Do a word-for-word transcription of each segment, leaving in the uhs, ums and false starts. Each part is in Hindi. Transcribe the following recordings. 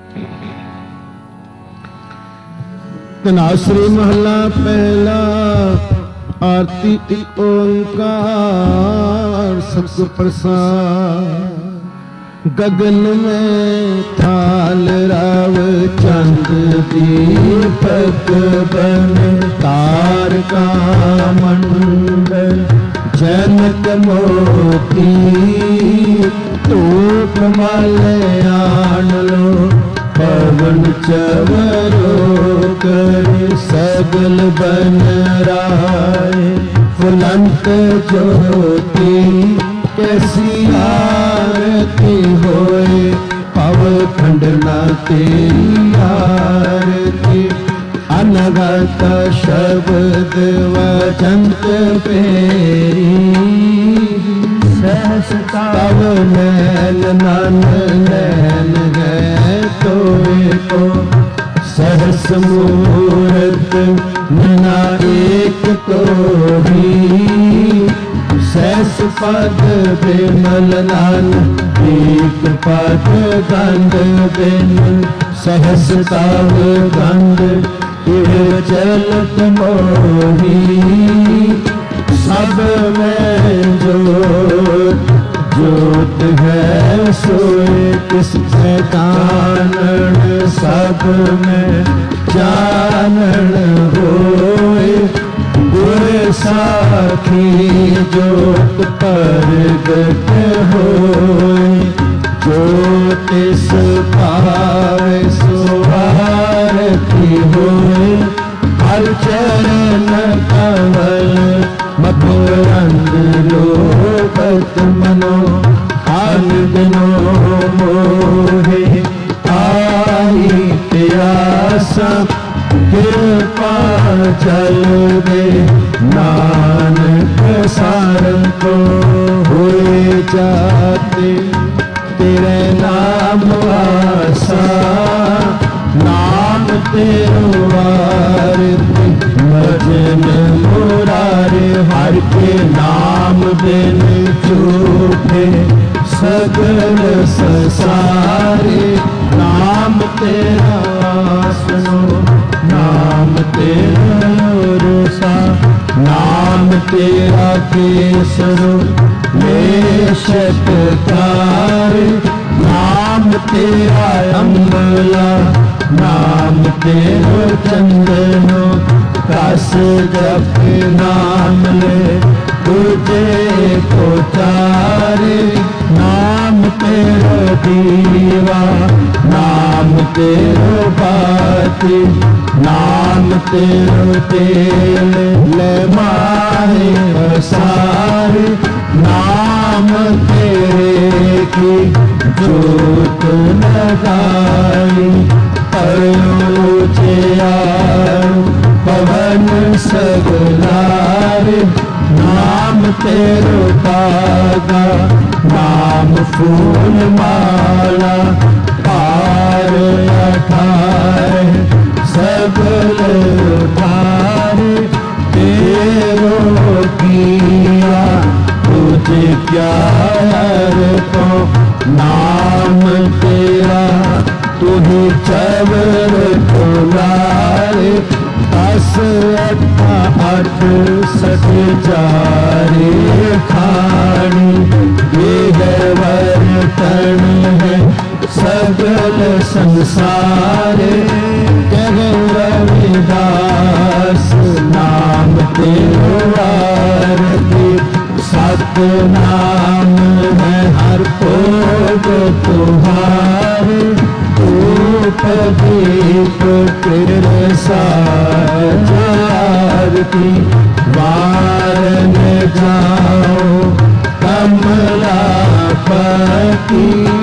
धनासरी महला पहला। आरती एक ओंकार सतगुर प्रसाद। गगन में थाल राव चंद दीपक बन तारका मंडल जनक मोती धूप माल्यान लो पवन चवरो कर सगल बन राय फुलंत ज्योति कैसी आरती होए पव खंडना तेरी आरती अनगत शब्द वचंत पेरी सहस तव नैन नन नैन गए तोए को सहस मूरत नैना एक तो ही सहस पद बिमल नान एक पद गंध बिन सहस तव गंध चलत मोही सब में जोत जोत है सोए किससे कानन सब में जानन होए गुर साखी जोत परगट होए ज्योतिष पावे सुआरती होए हर चरण कमल मधुरंग लोकत मनो आनंदनो मोहे आई प्यासा कृपा चल दे नानक सारंग को हुए जाते तेरे नाम आसा नाम तेरो आरती भजन मुरारे हर के नाम बिन झूठे सगल संसारे नाम तेरा सुनो नाम तेरा रोसा नाम तेरा केसरो ले शतकार नाम तेरा अम्बला नाम तेरो चंदनो कस जप नाम ले तुझे को तारे नाम तेरो दीवा नाम तेरो बाती नाम तेरो तेल ले मारे सारे नाम तेरे की जोत लगाई परोचे पवन सगलारे नाम तेरो पागा नाम फूल माला पार अठार सगल उठारे तेरो किया तुझे प्यार को नाम तेरा तू ही चवर तुलारे दस अठा अठ सठ चारे खानी ये है वर्तन है सगल संसारे कह रविदास नाम तेरो आरती सत नाम है हर भोग तुम्हारे धूप दीप आरती वारन जाओ कमलापति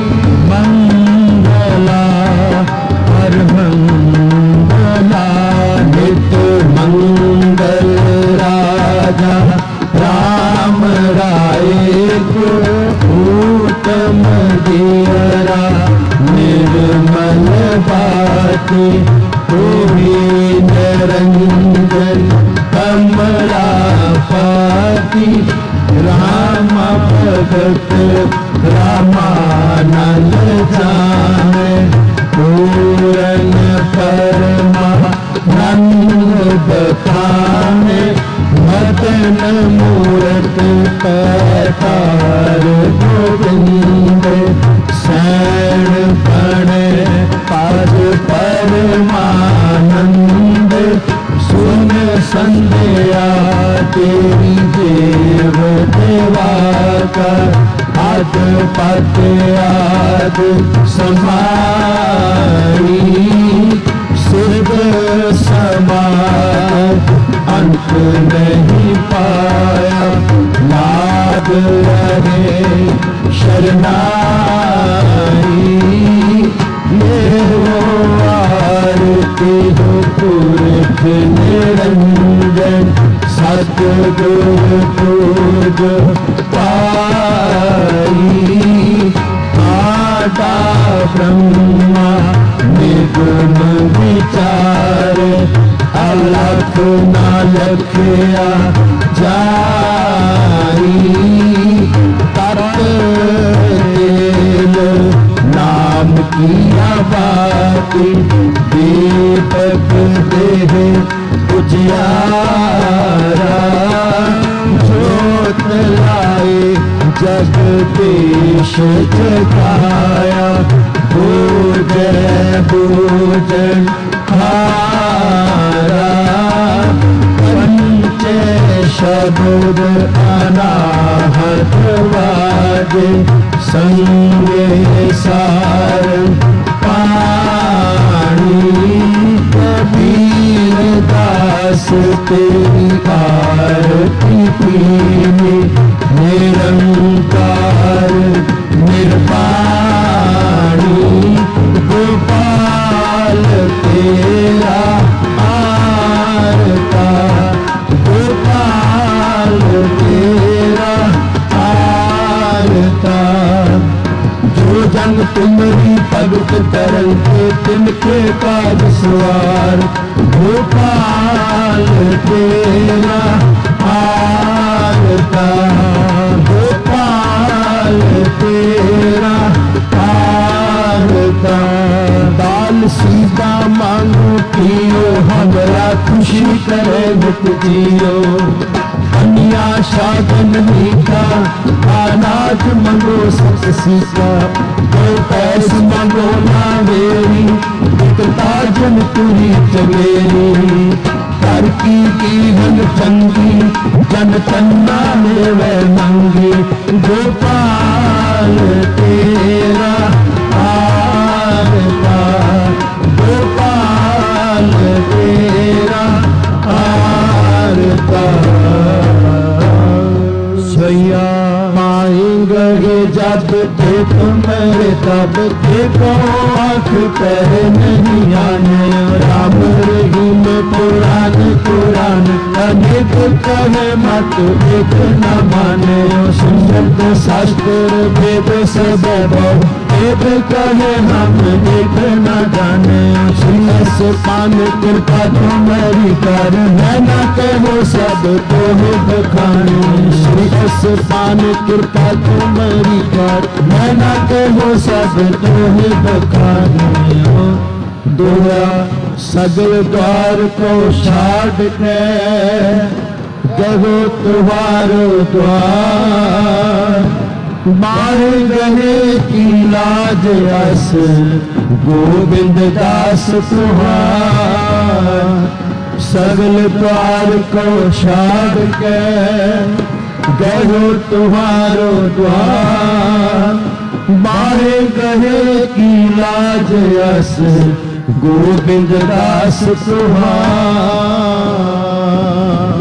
मंगला हर मंगला नित मंगल राजा राम राय को उत्तम दियरा निर्मल बाती पूरी निरंजन कमलापति राम भगत रामानंद जाने नयन मूरत पैतार गोविंद सैण पण पद परमानंद सुन संध्या तेरी देव देवा का आद पद आद समाई सिद्ध समाय अंत नहीं पाया लाग रहे शरणाई ये हो आरती हो पुरख निरंजन सतगुरु पूज पाई आटा ब्रह्मा निगम विचार अलख न लखया जाई तत तेल नाम किया बाती दीपक देह उजियारा जोत लाए जगदीश जगाया भोजन भोजन हारा पंच शब्द अनाहत वाजे संगे सार पाणी कबीर दास तेरी आरती पीने निरंकार निर्वाणी गोपाल तेरा आरता गोपाल तेरा आरता जो जन तुम्हारी भगत करते तिनके काज सवार गोपाल तेरा आरता गोपाल तेरा आरता दाल सीधा मांगो पियो हमरा खुशी करे मुख जियो कन्या शादन मीठा अनाज मंगो सत सीता कोई पैस मंगो ना मेरी एक ताजन तुरी चमेरी कर की कीहन चंगी जन तन्ना में वह मंगी गोपाल तेरा आरता गोपाल तेरा आरता सैया पाएंगे जब देखो मेरे तब देखो आँख पैर नहीं आने राम रहीम पुराण पुराण अनेक कहे मत एक न माने सुंदर शास्त्र वेद सब वेद कहे हम एक न जाने सुनस पान कृपा तुम्हारी कर मैं न कहो सब तो बखाने श्रीस पान कृपा तुम्हारी कर मैं न कहो सब तो बखाने दुआ सगल द्वार को छाड़ के कहो तुम्हारो द्वार मार गए की लाज अस गोविंद दास तुहार सगल द्वार को छाड़ के गहो तुम्हारो द्वार मारे गहे की लाज अस गोविंद दास तुहार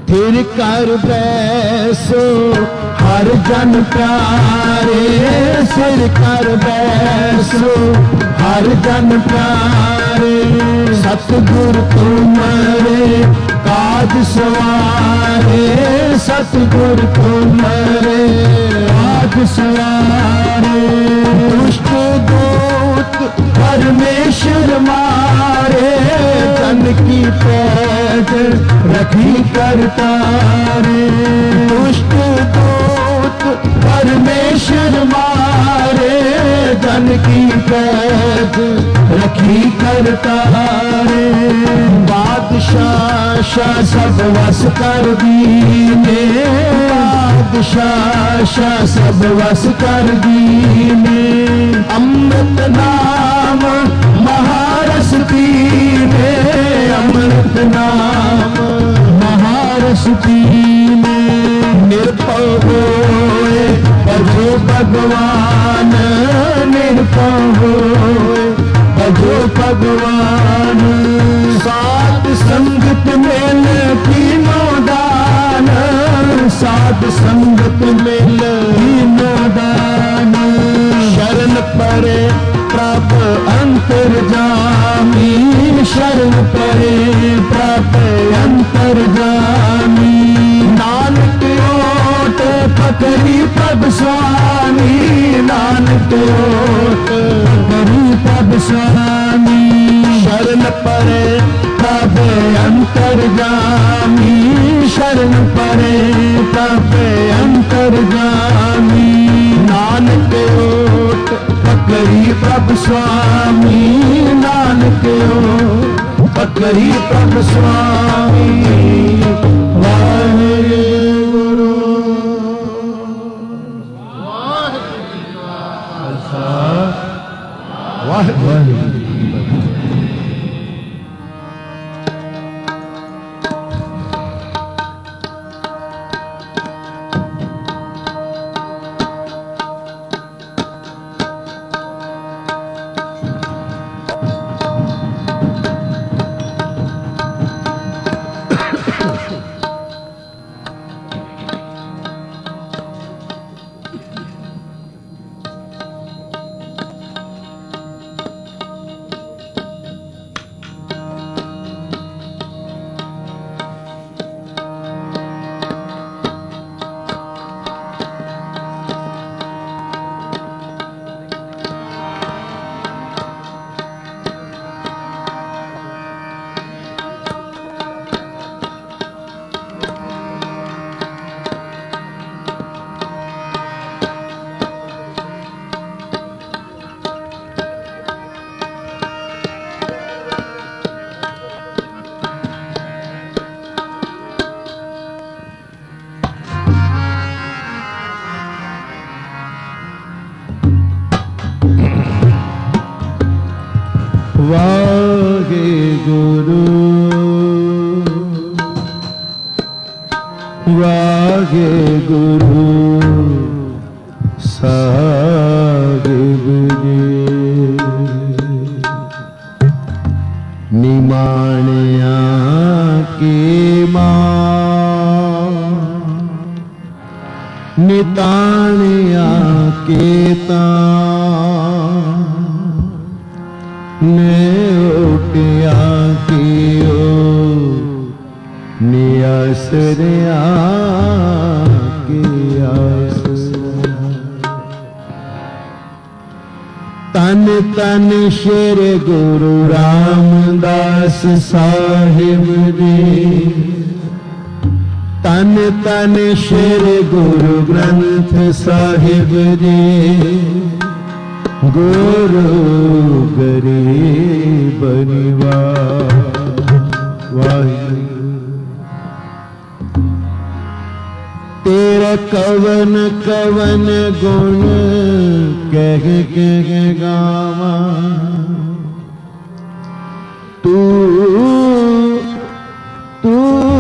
थिर कर बैसो हर जन प्यारे, सिर कर बैसो हर जन प्यारे। सतगुर तुम्हारे काज सवारे, सतगुर तुम्हारे काज सवारे। दुष्ट दूत परमेश्वर मारे, जन की पैज रखी करतारे। दुष्ट दूत परमेश्वर मारे, जन की पैज रखी करतारे। बादशाह शाह सब वस कर दीने, बादशाह शाह सब वस कर दीने। अमृत नाम महारस पीने, अमृत नाम महारस पीने। निर्भय होए भजो भगवान, निर्भय होए भजो भगवान। साध संगत मेल तीनों दान, साध संगत मेल तीनों दान। शरण परे प्रभ अंतर्जामी, शरण परे प्रभ अंतर्जामी। नानक ओट पकड़ी प्रभ स्वामी, नानक ओट पकड़ी प्रभ स्वामी। शरण परे प्रभ अंतर्जामी, शरण परे प्रभ अंतर्जामी। नानक ओट पकड़ी प्रभ स्वामी, नानक ओट पकड़ी प्रभ स्वामी। वाहेगुरु वाहेगुरु। वाहेगुरु वाहेगुरु साहिब जी। निमाणिया के मां, निताणिया के तां। ने उठिया कियो नियासरिया के आसरा। तन तन श्री गुरु रामदास साहिब जी। तन तन श्री गुरु ग्रंथ साहिब जी। गुरु गरीब निवाज। तेरा कवन कवन गुण कह कह गावा। तू तू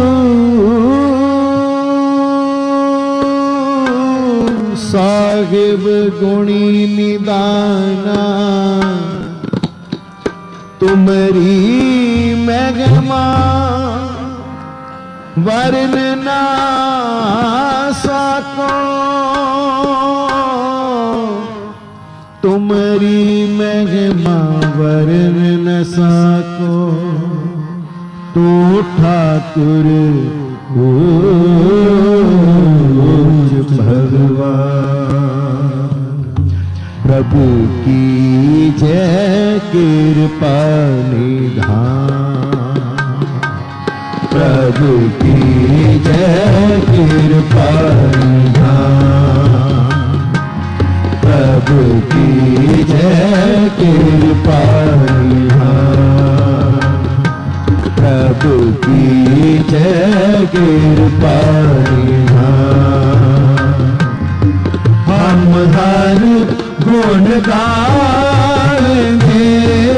साहिब गुणी निदाना। तुमरी महिमा वरन ना सको तुम्हारी महिमा वरन न सको तो ठाकुर पूज भगवान। प्रभु की जय कृपा निधान। प्रभु की जय कृपा निधान। प्रभु की जय कृपा निधान। प्रभु की जय कृपा निधान। हम हर गुण गाएंगे।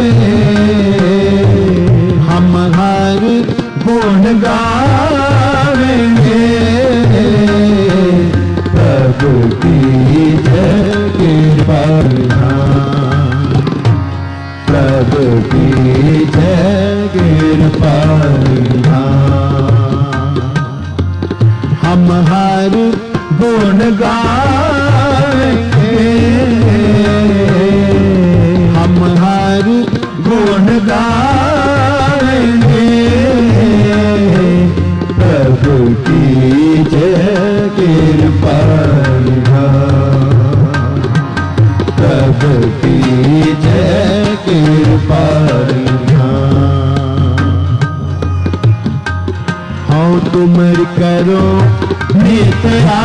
हम हर गुण गाएंगे। प्रभु की जय कृपा निधान। प्रभु की जय कृपा निधान। हम हर गुण गाएंगे। हम हर गुण गाएंगे। प्रभु की जय कृपा निधान। प्रभु की जय कृपा निधान। हाँ तुम करो नित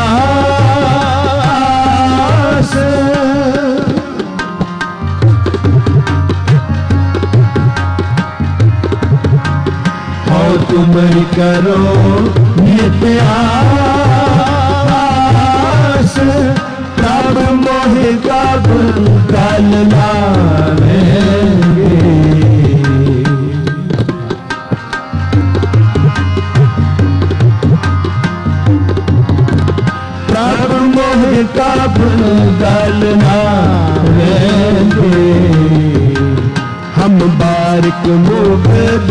आस। हाँ तुम करो नित आस। तब मोहि कब कल लावेंगे। तब मोहि कब कल लावेंगे। हम बारिक मुगद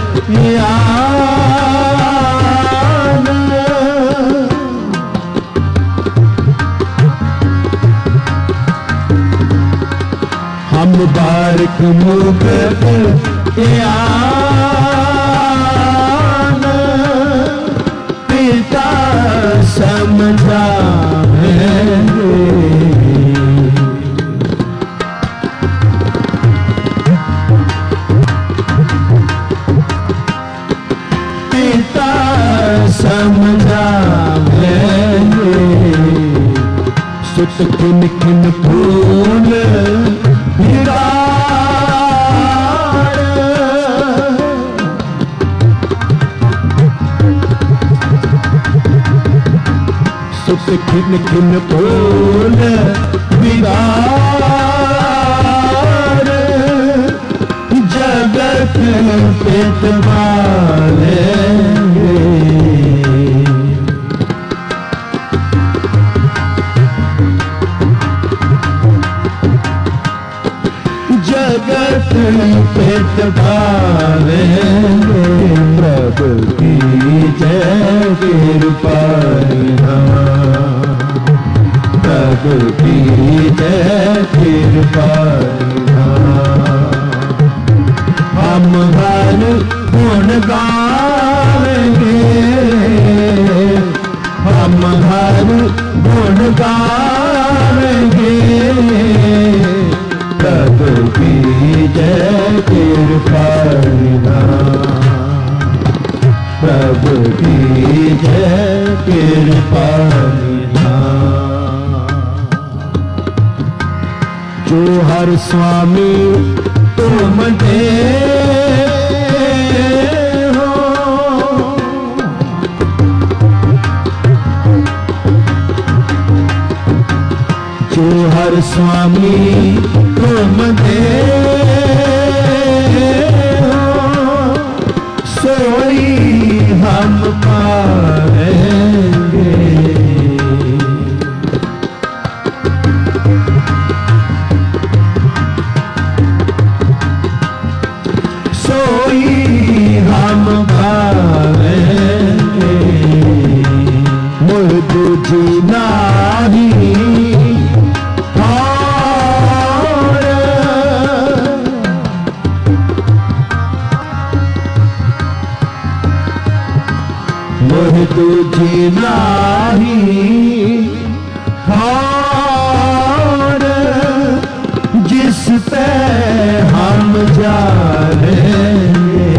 यान। हम बारिक मुगद यान। पिता समझाएंगे। पिता समझाएंगे। सुत खिन खिन फूल बिगाड़। सुत खिन खिन फूल बिगाड़। जगत पेट मारेंगे। जगत पेट पालेंगे। प्रभु की जय कृपा निधान। प्रभु की जय कृपा निधान। हम हर गुण गाएंगे। हम हर गुण गाएंगे। प्रभु की जय कृपा निधान। प्रभु की जय कृपा निधान। जो हर स्वामी तुम दे हो। जो हर स्वामी तुम दे हो। सोई हम पाएंगे। सोई हम पाएंगे। दूजी नाही और मोह दूजी नाही और जिस पे हम जाएंगे,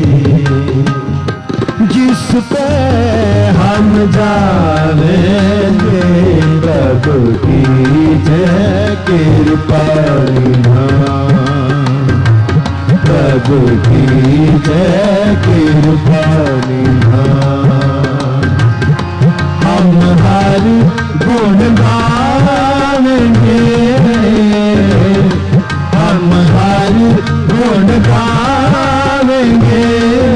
जिस पे हम जाएंगे, प्रभु की जय कृपा निधान, प्रभु की जय कृपा निधान। हम हर गुण गावेंगे, हम हर गुण गावेंगे,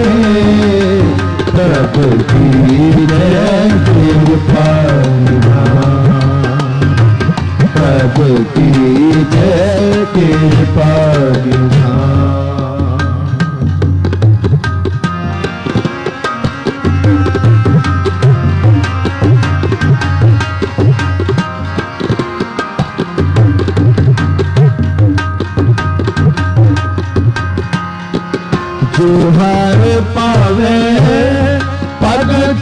प्रभु की जय कृपा निधान, प्रभु की जय कृपा निधान। जो हर पावे भगत,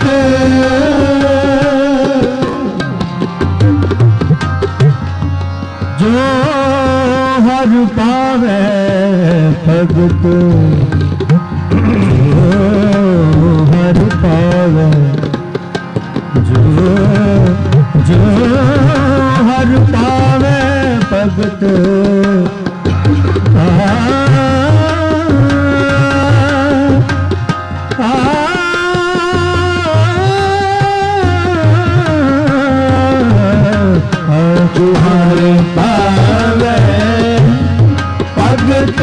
जो हर पावे भगत, जो हर पावे, जो जो हर पावे भगत, तुम्हारे पावे भगत,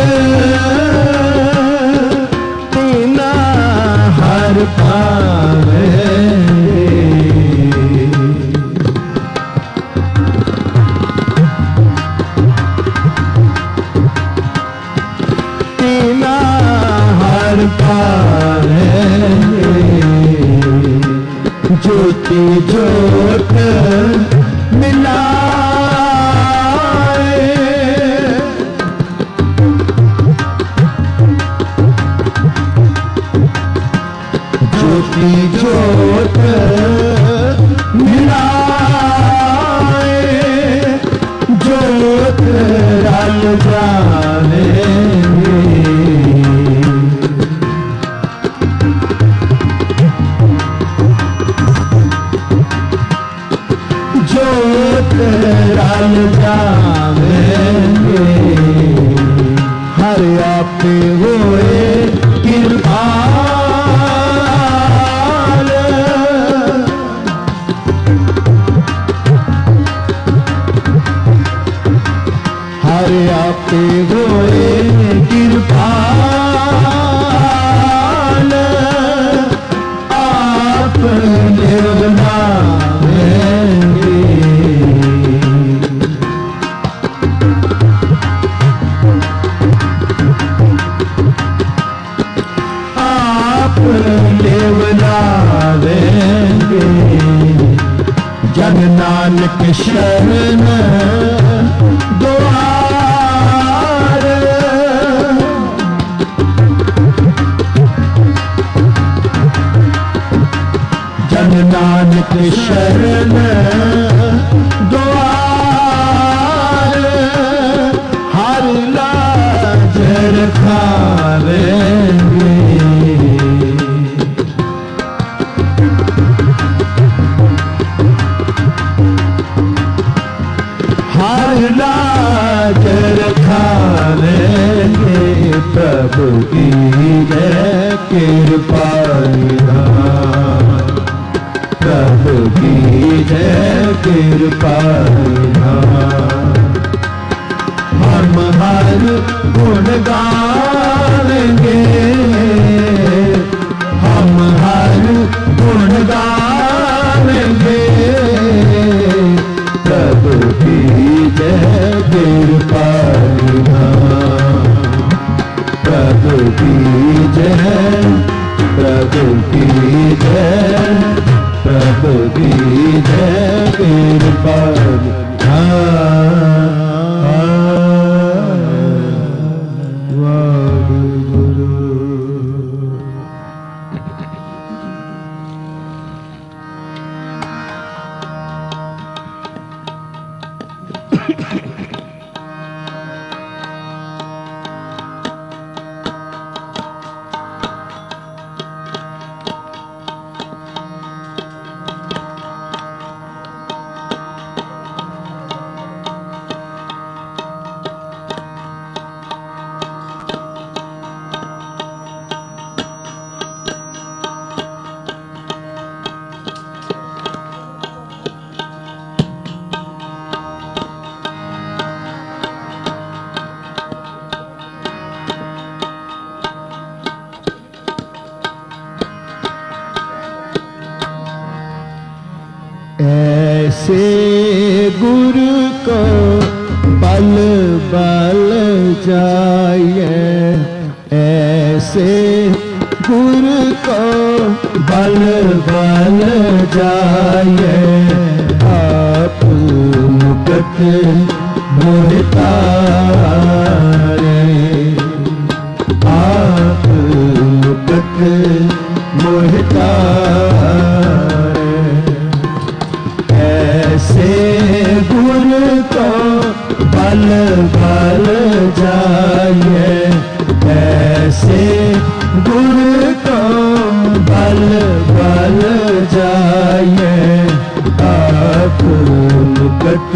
तीना हर पावे, तीना हर पावे, ज्योति ज्योत मिलाए, ज्योति ज्योत मिलाए, ज्योत रल जाने, ज्योत रल जावेंगे, हर आपे होए कृपाल, हर आपे होए कृपाल, आप निर्वनावेंगे, आप निर्वनावेंगे। जन नानक शरण द्वार, जन नानक शरण द्वार, हर लाज रखावेंगे, हर लाज रखावेंगे, प्रभु की जय कृपा निधान, प्रभु की जय कृपा निधान। हम हर गुण गावेंगे, हम हर गुण गावेंगे, प्रभु की जय कृपा निधान, प्रभु की जय, प्रभु की जय, प्रभु की जय। ऐसे गुरु को बल बल जाए, ऐसे गुरु को बल बल जाए। आप मुकट मोहितारे, आप मुकट मोहितारे। ऐसे गुरु को बल बल जाए, ऐसे गुरु को बल बल जाए। आप मुकट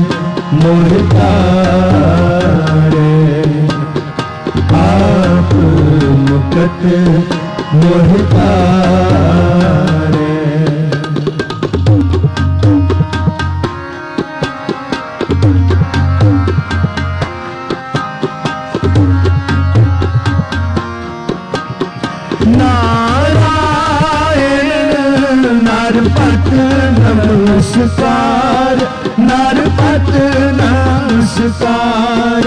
मोहितारे, आप मुकट मोहितारे। नारायण नरपत नमस्कार, नरपत नमस्कार।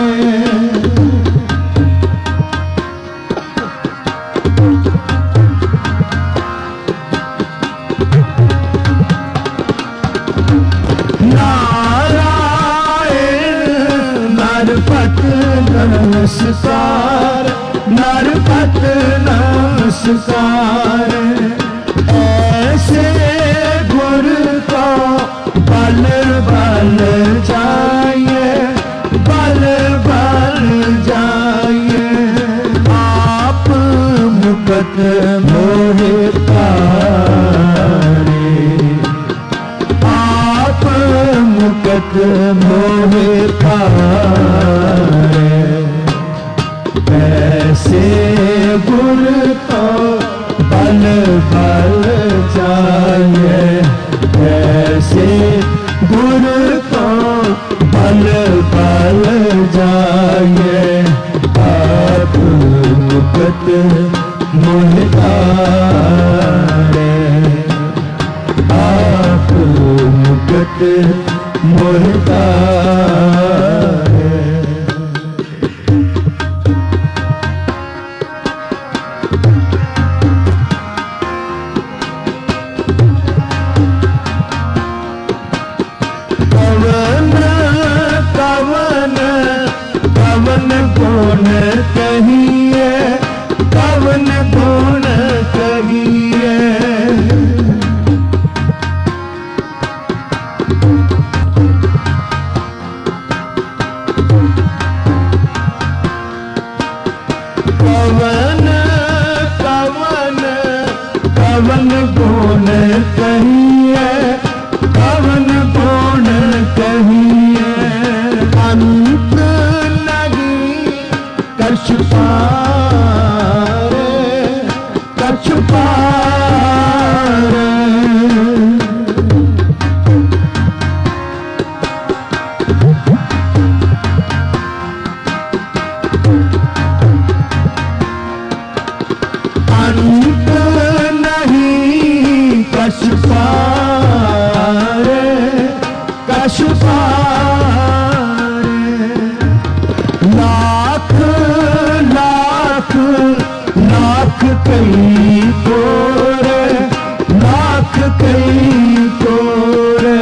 नारायण नरपत नमस्कार, नरपत नमस्कार। ऐसे गुरु को बल बल जाइए, बल बल जाइए। आप मुकट मोहितारे, आप मुकट मोहितारे। ऐसे गुरु को बल बल जाइए, ऐसे गुरु को बल बल जाइए। आप मुकट मोहितारे, आप मुकट मोहितारे। कवन गुण कहिए, कवन गुण कहिए। कवन कवन कवन गुण कहिए, कवन गुण कहिए। अंत कछु पारे, कछु पारे। अंत नहीं कछु पारे, कछु पारे। लाख लाख लाख कई कोरे, लाख कई कोरे।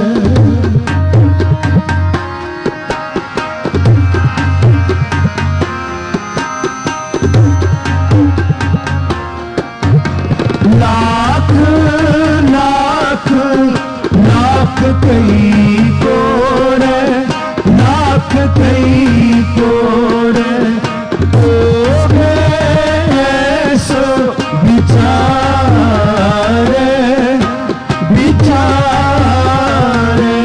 लाख लाख लाख कई कोरे, लाख कई कोरे। सो विचारे, विचारे।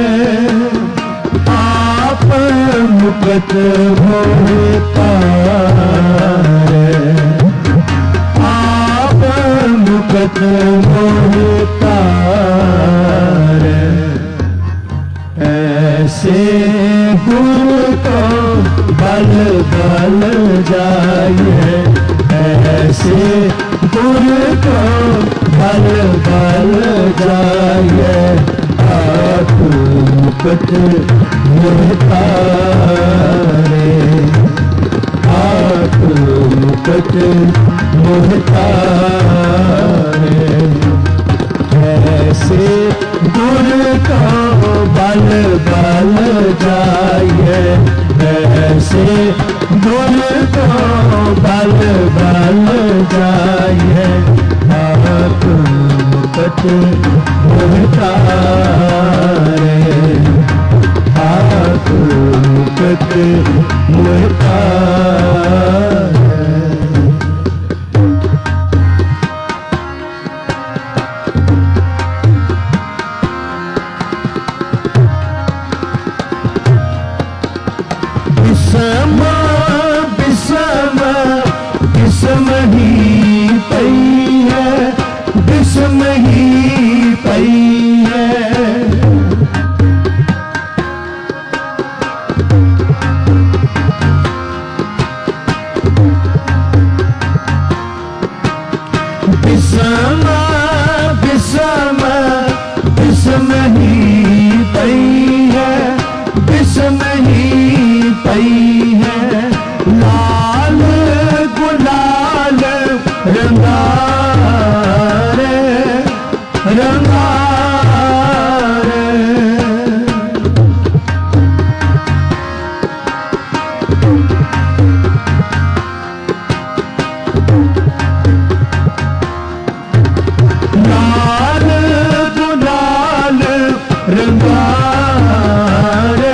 आप मुकट मोहितारे, आप मुकट मोहितारे। ऐसे गुरु को बल बल जाइए, ऐसे गुरु को बल बल जाइए। मुकट मोहतारे, आप मुकट मोहतारे। ऐसे गुर का बल बल जाइए, ऐसे गुर का बल बल जाइए, आप मुकट मोहतारे, आप मुकट मोहतारे। बिसम बिसम बिसम ही पई है, बिसम ही पई है। बिसम बिसम बिसम ही पई है, बिसम ही पई है। लाल गुलाल रंगारे रंगारे, लाल गुलाल रंगारे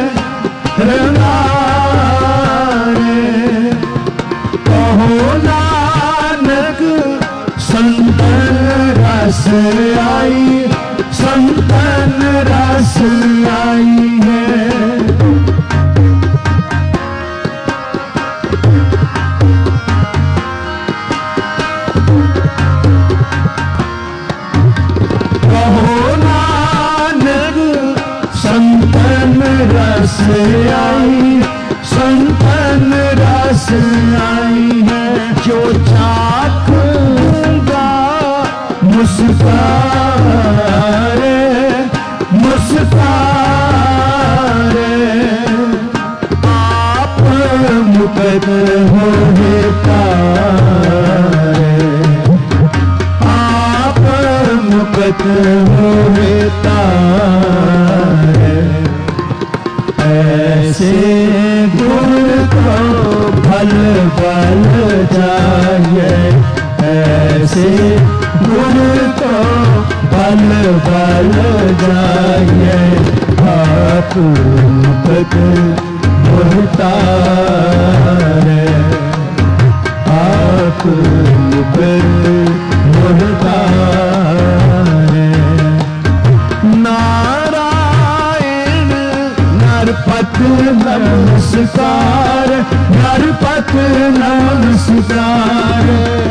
रंगारे। कहो नानक संतन रस आई, संतन रस आई है। कहो नानक संतन रस आई, संतन रस आई है। जो चाखूंगा मुस्कारे मुस्कारे, आप मुकट मोहतारे, आप मुकट मोहतारे। ऐसे गुर को भल बल जाइए, ऐसे गुर को भल बल जाइए, आप मुकट मोहतारे, आप मुकट मोहतारे। नारायण नरपत नमस्कार, नरपत नमस्कार।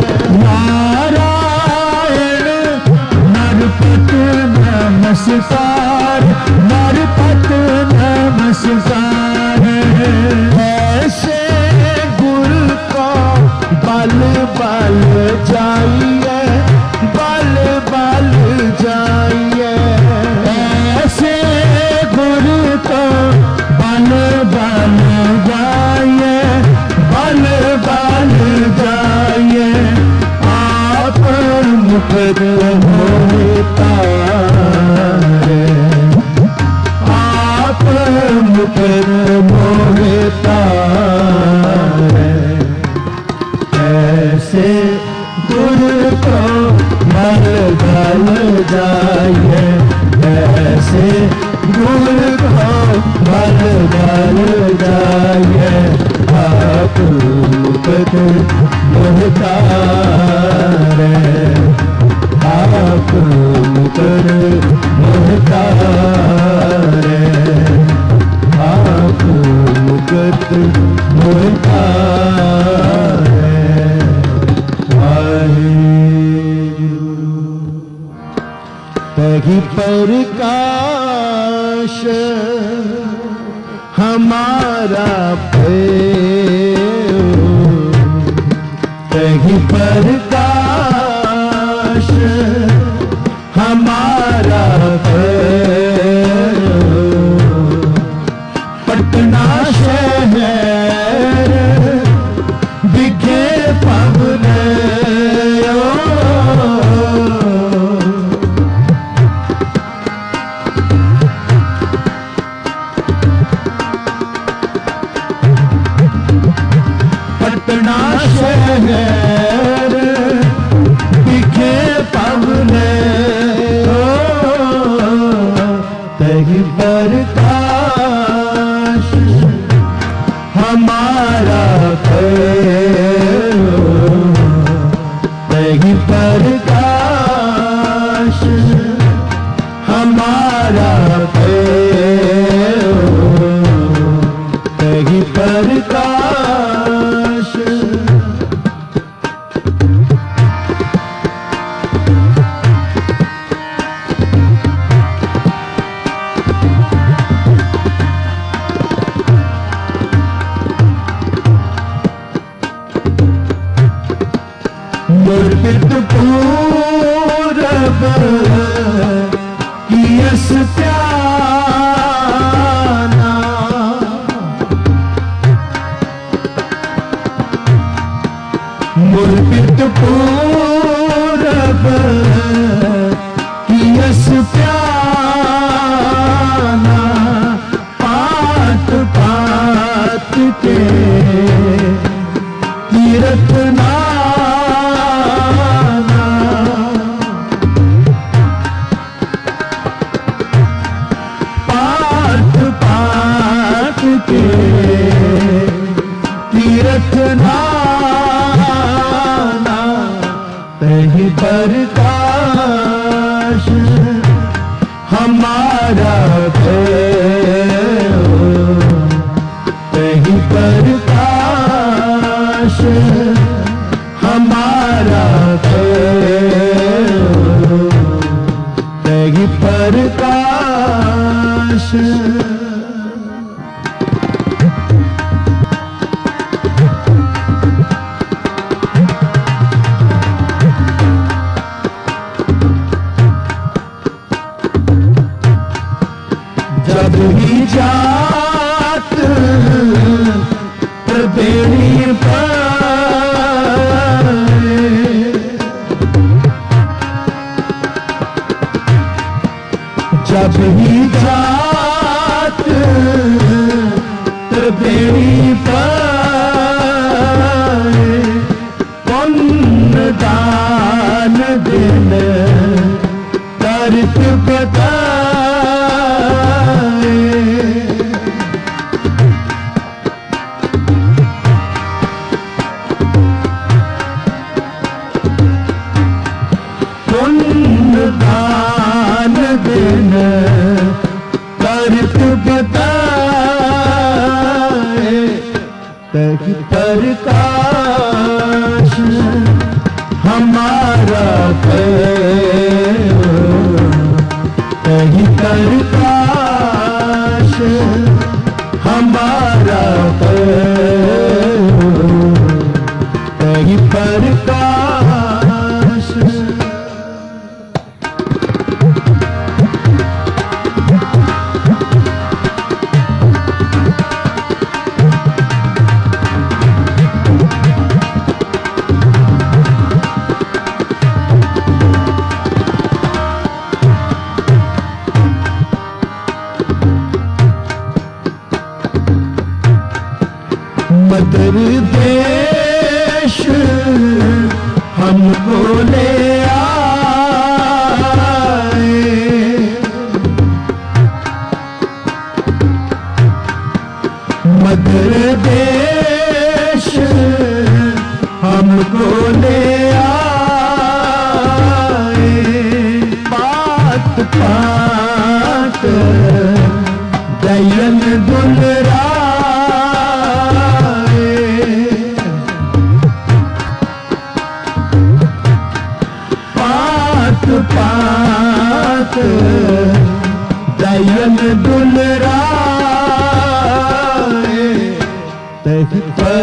नारायण नरपत नमस्कार, नरपत नमस्कार। ऐसे गुर को बल बल जाइए, बल बल जाइए। ऐसे गुर को बल बल जाइए, बल बल जाइए। आप मुकट मोहतारे, आप मुकट मोहतारे। ऐसे गुर को बल बल जाइए, ऐसे गुर को बल बल जाइए। आप मुकट मोहतारे, आप मुकट मोहतारे, आप मुकट मोहतारे। तहि प्रकाश हमारा तहि प्रकाश हमारा तही प्रकाश हमारा करो, तही प्रकाश हमारा करो, तही प्रकाश। मुर्पित पूरब की यस प्याना, मुर्पित पूरब की यस प्याना, पात पात के तीरथ ना तीरथ नाना, तही प्रकाश हमारा करो, तही प्रकाश हमारा करो, तही प्रकाश। जब ही जात त्रिवेणी पाए, जब ही जात त्रिवेणी पाए, पुण्य दान दिन करत बता, दान दिन करत बताए, तही प्रकाश हमारा करो, तही प्रकाश हमारा करो, तही प्रकाश। मदर देश हमको ले आए, मदर देश हमको ले आए, बात पात दयन दुलरा, पात दयन दुलराए, तही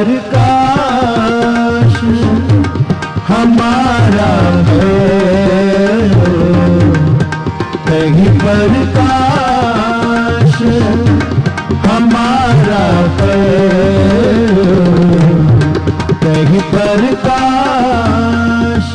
प्रकाश हमारा करो, तही प्रकाश हमारा करो, तही प्रकाश।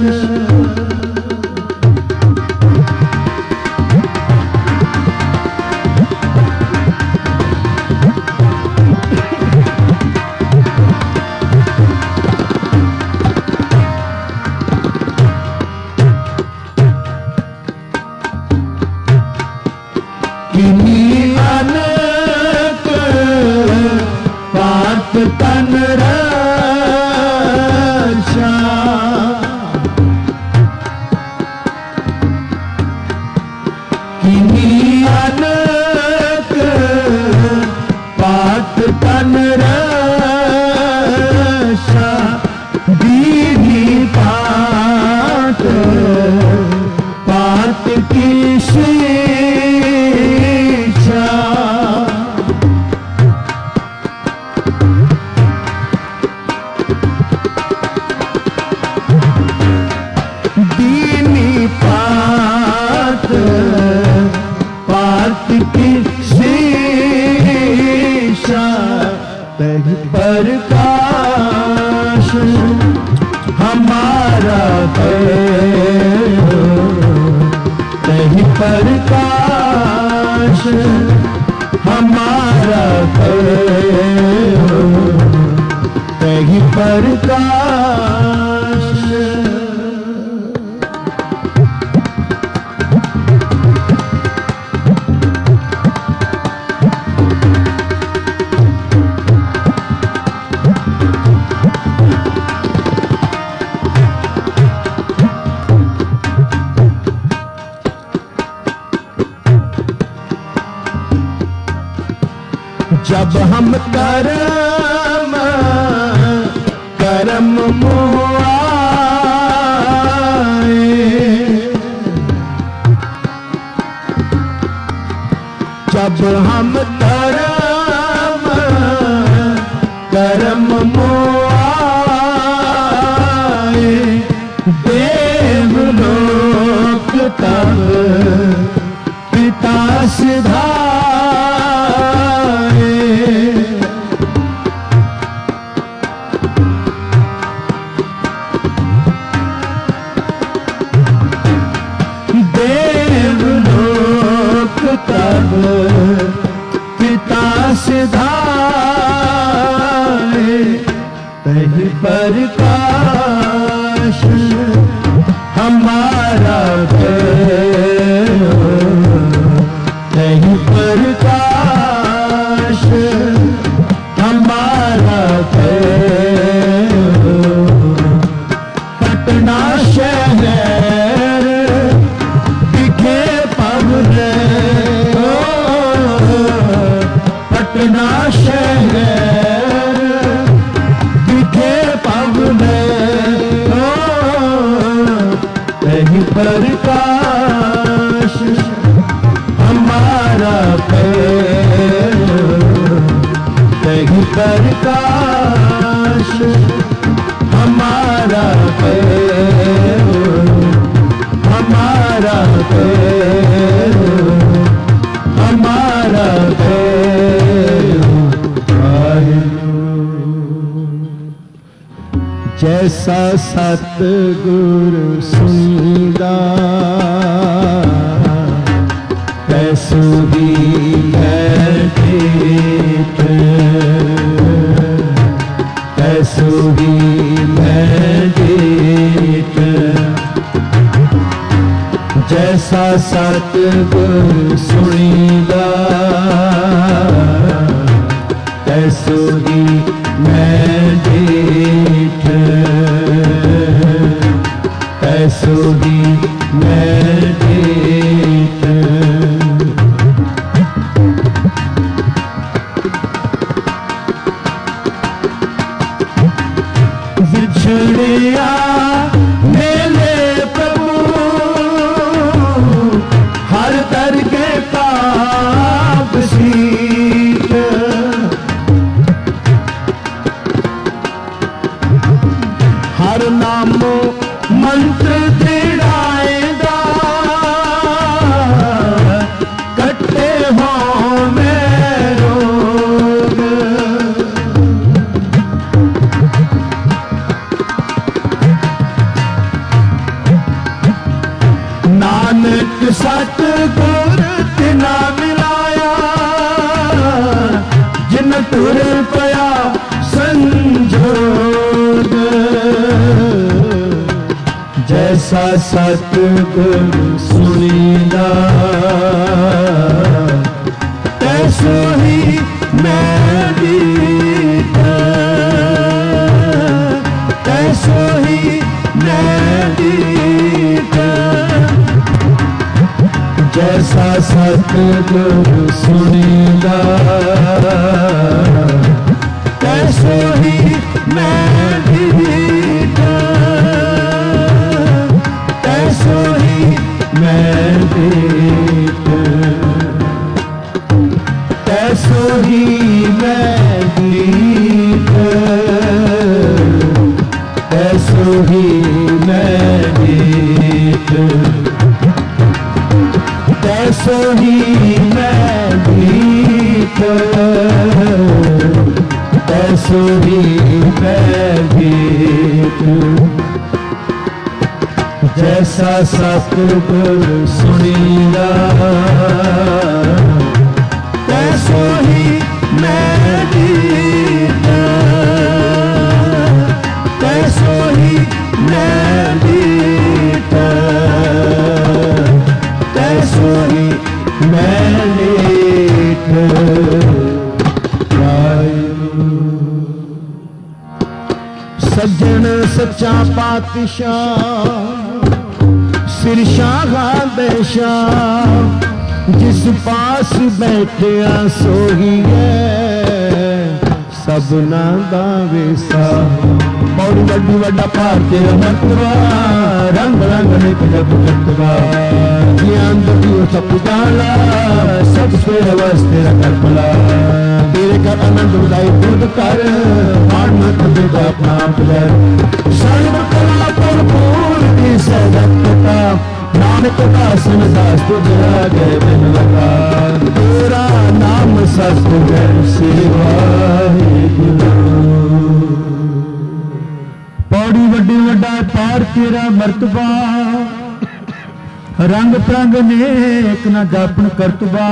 किनी अनक पात तन रक्षा किनी अनक पात तन रक्षा दीनी पात पात की शिक्षा दीनी पात पात की शिक्षा तहि प्रकाश हमारा तहि प्रकाश हमारा तहि प्रकाश जब हम कर्म कर्म मोआए जब हम कर्म कर्म मोआए देवलोक तब पिता सिधाए देवलोक तब पिता सिधाए तहि प्रकाश हमारा तहि प्रकाश हमारा पटना शहर दिखे पवने पटना शहर दिखे पवने तहि प्रकाश हमारा तहि प्रकाश हमारा हमारा हमारा जैसा सतगुरु सुनिदा तैसो ही बैठे तैसो ही बैठे जैसा सतगुरु सुनिदा तैसो ही मैं जेठ तैसो ही मैं जेठ बिछड़िया मेरे प्रभु हर दर के पाप सीत हर नामो मंत्र दृढ़ाएगा कट्टे हो मेरो नानक सतगुर तिना मिलाया जिन तुर पया संजोग जैसा सतगुर सुनिदा सतगुर सुनीदा तैसो ही मैं दीठा तैसो ही मैं दीठा तैसो ही मैं दीठा तैसो ही मैं दीठा तैसो ही मैं दीठा तैसो ही मैं दीठा जैसा सतगुर सुनीदा तैसो ही मैं दीठा तैसो ही मैं दीठा तैसो ही मैं दीठा सज्जन सच्चा पातशाह सिर शाह बेशाह जिस पास बैठिया सोही है सबना दा वेसा बड़ी वड्डी वड्डा भारतीय मर्तबा रंग रंग निक जब जतवा ज्ञान दियो सब जाना सब स्वेर वस्ते कल्पला तेरे कर आनंद उदाई खुद कर मान मत बेदा अपना कर सर्व कला पर फूल की सदकता नानक दासन दास तुझा गए बिन लगा तेरा नाम सतगुर सेवा पौड़ी वड्डी वड्डा पार तेरा मर्तबा रंग प्रंग नेक न जापन करतबा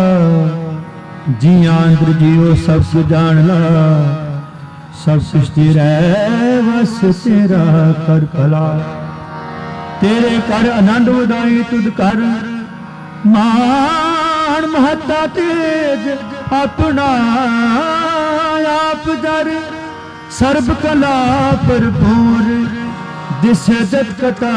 जी आंद्र जियो सब कुछ जान ला सब कुछ तेरा वस तेरा कर कला तेरे कर आनंद उदाई तुद कर मान महता तेज अपना आप दर सर्ब कला भरपूर दिसत कथा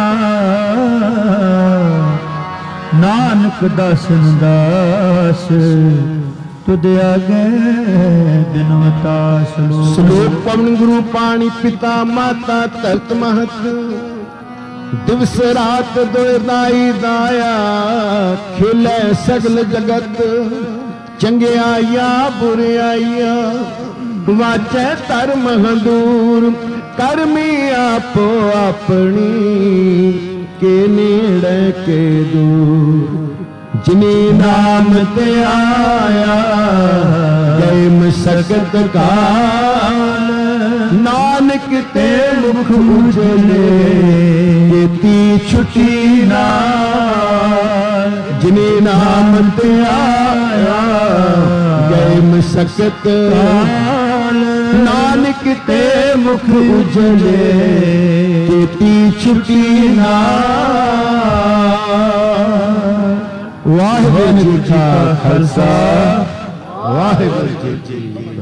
नानक दासन दास तुद आगे बिनवता श्लोक श्लोक पवन गुरु पानी पिता माता तख्त महत दिवस रात दोदाई दाया खिले सगल जगत चंगियाया बुराइया वाचे धर्म हंदूर करमी आपो अपनी के नेड़े के दूर जिने नाम ते आया गए मशक्कत काल नानक ते मुख उजले ती छुट्टी नाल जिने नाम ते आया गए मशक्कत काल नानक ते मुख उजले ती छुट्टी नाल वाहिगुरू जी का खालसा वाहिगुरू जी की